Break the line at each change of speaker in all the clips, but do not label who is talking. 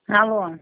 Alô?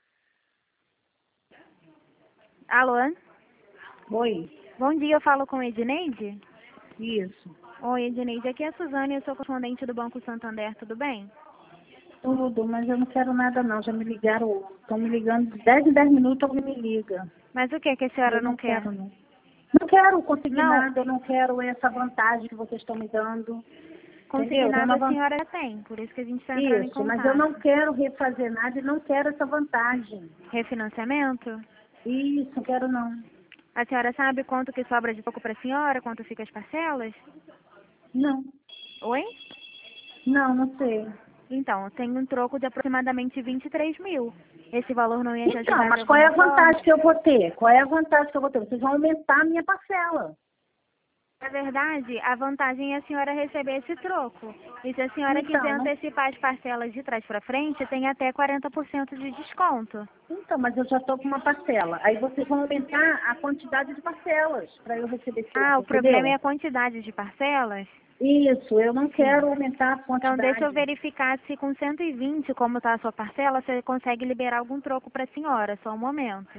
Alô?
Oi?
Bom dia, eu falo com Edneide?
Isso.
Oi, Edneide, aqui é a Suzane, eu sou correspondente do Banco Santander, tudo bem?
Tudo, mas eu não quero nada não. Já me ligaram, estão me ligando de 10 em 10 minutos, alguém me liga.
Mas o que que a senhora
Eu
não
não
quer?
quero não. Não quero conseguir
Não,
nada, eu não quero essa vantagem que vocês estão me dando. Entendeu? Tem
consignado
uma
a
vantagem.
senhora já tem, por isso que a gente está entrando em
Isso, mas eu não
contato.
quero refazer nada e não quero essa vantagem.
Refinanciamento?
Isso, não quero não.
A senhora sabe quanto que sobra de pouco para a senhora, quanto fica as parcelas?
Não,
Oi?
não sei.
Então, tem um troco de aproximadamente 23 mil. Esse valor não ia te
Então,
ajudar de
mas qual é
alguma
a
forma?
vantagem que eu vou ter? Qual é a vantagem que eu vou ter? Vocês vão aumentar a minha parcela.
Na verdade, a vantagem é a senhora receber esse troco. E se a senhora quiser
Então, não.
antecipar as parcelas de trás para frente, tem até 40% de desconto.
Então, mas eu já estou com uma parcela. Aí vocês vão aumentar a quantidade de parcelas para eu receber
Ah,
troco,
o problema é
entendeu?
a quantidade de parcelas?
Isso, eu não
Sim.
quero aumentar a
Então, deixa eu
quantidade.
verificar se com 120, como está a sua parcela, você consegue liberar algum troco para a senhora. Só um momento.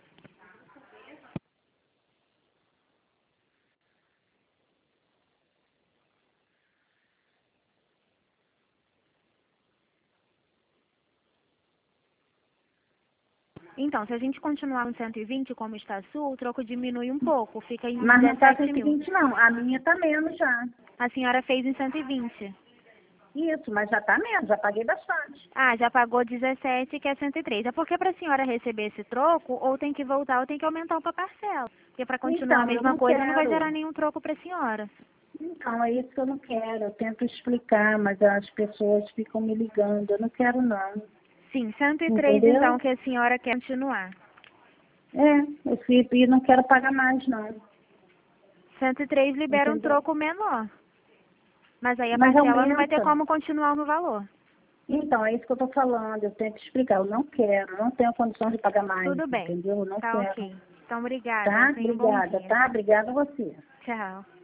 Então, se a gente continuar com 120, como está a sua, o troco diminui um pouco, fica em
Mas não está
17 mil.
120 não, a minha está menos já.
A senhora fez em 120.
Isso, mas já está menos, já paguei bastante.
Ah, já pagou 17, que é 103. É porque para a senhora receber esse troco, ou tem que voltar ou tem que aumentar uma parcela. Porque para continuar a
Então, eu
mesma
não
coisa não vai gerar
quero.
nenhum troco para a senhora.
Então, é isso que eu não quero. Eu tento explicar, mas as pessoas ficam me ligando. Eu não quero não.
Sim, 103 então
Entendeu?
que a senhora quer continuar.
É, eu fico e não quero pagar mais não.
103 libera um
Entendeu?
troco menor. Mas aí a
Mas
parcela não vai ter
aumenta.
como continuar no valor.
Então, é isso que eu estou falando, eu tenho que explicar, eu não quero, não tenho condição de pagar mais,
Tudo bem.
entendeu? Eu não
Tá
quero.
ok. Então, obrigada.
Tá?
Tenha um bom
Obrigada,
dia.
tá? Obrigada a você.
Tchau.